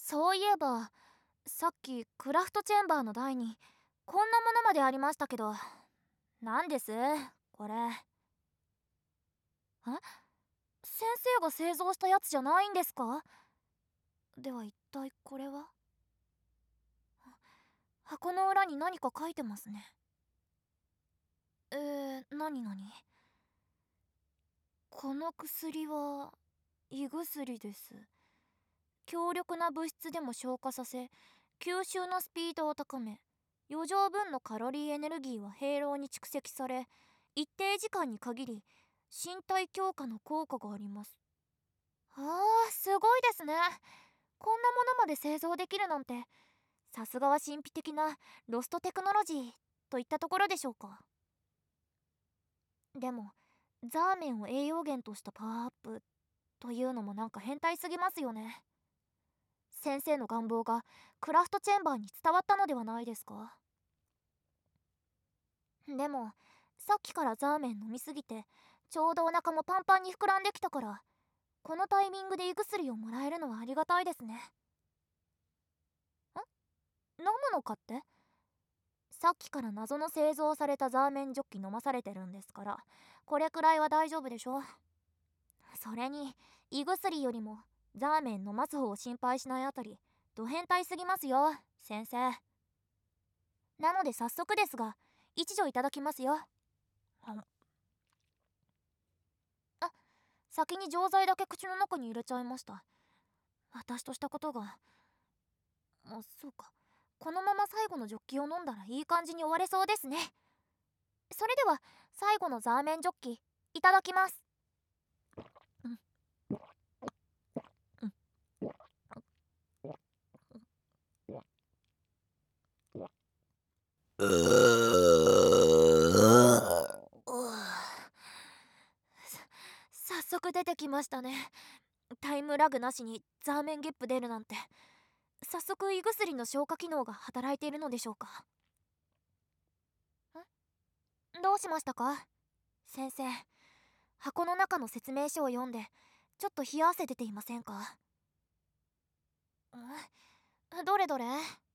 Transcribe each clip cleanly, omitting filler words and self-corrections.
そういえば、さっきクラフトチェンバーの台にこんなものまでありましたけど、何ですこれ？先生が製造したやつじゃないんですか？では一体これは？箱の裏に何か書いてますね。何々？この薬は胃薬です。強力な物質でも消化させ、吸収のスピードを高め、余剰分のカロリーエネルギーは兵糧に蓄積され、一定時間に限り身体強化の効果があります。すごいですね。こんなものまで製造できるなんて、さすがは神秘的なロストテクノロジーといったところでしょうか。でもザーメンを栄養源としたパワーアップというのもなんか変態すぎますよね。先生の願望がクラフトチェンバーに伝わったのではないですか？でもさっきからザーメン飲みすぎてちょうどお腹もパンパンに膨らんできたから、このタイミングで胃薬をもらえるのはありがたいですね。飲むのかって？さっきから謎の製造されたザーメンジョッキ飲まされてるんですから、これくらいは大丈夫でしょ。それに胃薬よりもザーメン飲ます方を心配しないあたりド変態すぎますよ先生。なので早速ですが一助いただきますよ。あ、先に錠剤だけ口の中に入れちゃいました。私としたことが。そうか、このまま最後のジョッキを飲んだらいい感じに終われそうですね。それでは最後のザーメンジョッキいただきます。う早速出てきましたね。タイムラグなしにザーメンゲップ出るなんて。早速胃薬の消化機能が働いているのでしょうか。どうしましたか先生？箱の中の説明書を読んでちょっと冷や汗出ていませんか？どれどれ？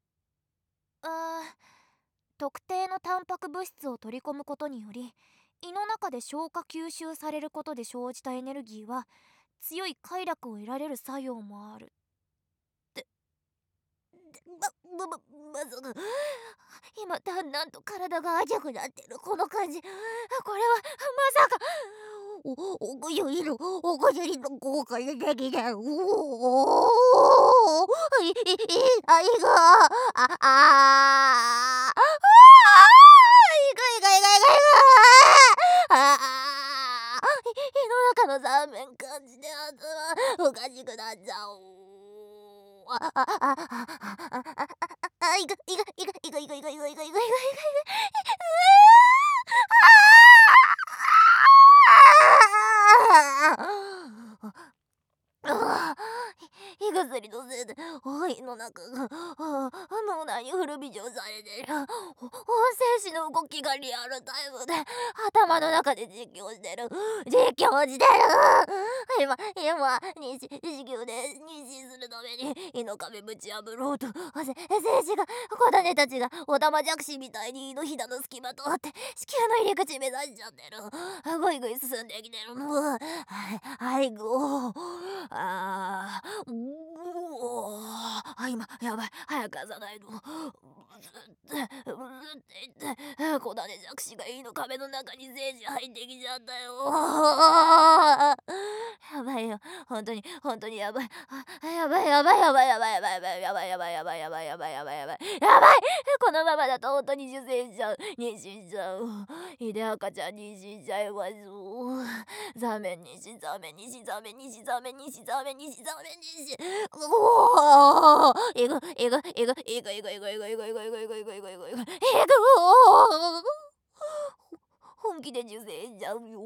特定のタンパク物質を取り込むことにより胃の中で消化吸収されることで生じたエネルギーは強い快楽を得られる作用もある。その今だんだんと体が熱くなってるこの感じ、これはまさかお薬の効果でできない。あいがいがいがいがいがいが胃の中のザーメン感じで頭おかしくなっちゃう。いがいがいがいがいがいがいがいがいがいがい胃薬のせいで胃の中が脳内にフル微調されてる。精子の動きがリアルタイムで頭の中で実況してる。今子宮で妊娠するために胃の壁ぶち破ろうと精子が小種たちがオタマジャクシみたいに胃のひだの隙間通って子宮の入り口目指しちゃってる。ぐいぐい進んできてる。はいご今やばい、早く朝ないと小種弱視が胃の壁の中に精子入ってきちゃったよ。やばいよ、本当にやばい。やばいやばいやばいやばいやばいやばいやばいやばいやばいやばいやばいやばいやばいやばい。このままだと本当に受精しちゃう、妊娠しちゃう。胃で赤ちゃん妊娠しちゃいます。ザーメン妊娠、ザーメン妊娠、ザーメン妊娠、ザーメン妊娠、ザーメン妊娠、ザーメン妊娠。えぐえぐえぐえぐえぐえぐえぐえぐえぐえぐえぐえぐえぐえぐえぐ本気で受精しちゃうよ。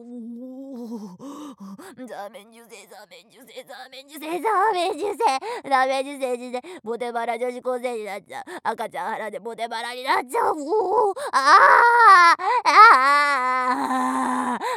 ザーメン受精、ザーメン受精、ザーメン受精、ザーメン受精、ザーメン受精してボテバラ女子高生になっちゃう。赤ちゃん腹でボテバラになっちゃう。